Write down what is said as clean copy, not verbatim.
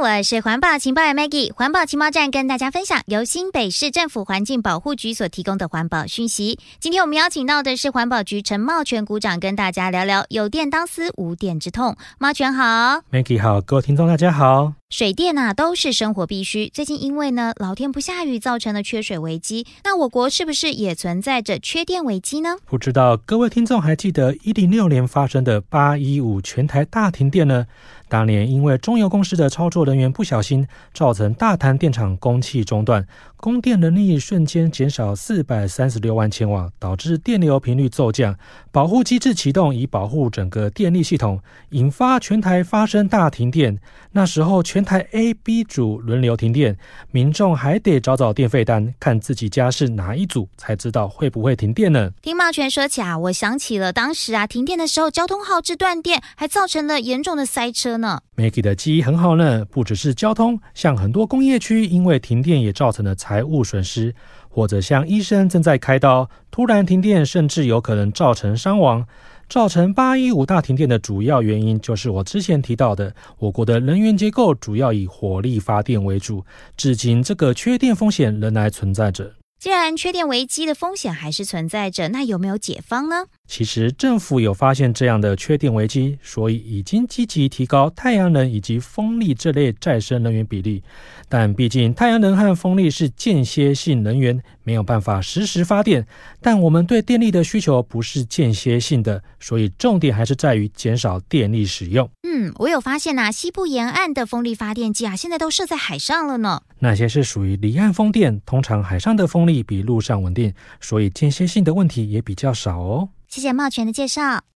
我是环保情报员 Maggie， 环保情报站跟大家分享由新北市政府环境保护局所提供的环保讯息。今天我们邀请到的是环保局陈茂全股长，跟大家聊聊有电当思无电之痛。茂全好。 Maggie 好，各位听众大家好。 水电都是生活必须，最近因为老天不下雨，造成了缺水危机，那我国是不是也存在着缺电危机呢？ 不知道各位听众还记得106年发生的815全台大停电呢？当年因为中油公司的操作人员不小心，造成大潭电厂供气中断，供电能力瞬间减少436万千瓦，导致电流频率骤降，保护机制启动以保护整个电力系统，引发全台发生大停电。那时候全台 A、B 组轮流停电，民众还得找电费单，看自己家是哪一组，才知道会不会停电呢？ 听茂全说起我想起了当时停电的时候，交通号志断电，还造成了严重的塞车呢。 Maggie 的记忆很好呢，不只是交通，像很多工业区因为停电也造成了财务损失，或者像医生正在开刀，突然停电，甚至有可能造成伤亡。造成815大停电的主要原因就是我之前提到的，我国的能源结构主要以火力发电为主，至今这个缺电风险仍然存在着。 既然缺电危机的风险还是存在着，那有没有解方呢？ 其实政府有发现这样的缺电危机，所以已经积极提高太阳能以及风力这类再生能源比例。但毕竟太阳能和风力是间歇性能源，没有办法实时发电，但我们对电力的需求不是间歇性的，所以重点还是在于减少电力使用。 我有发现西部沿岸的风力发电机现在都设在海上了呢。 那些是属于离岸风电，通常海上的风力比陆上稳定，所以间歇性的问题也比较少哦。 谢谢茂全的介绍。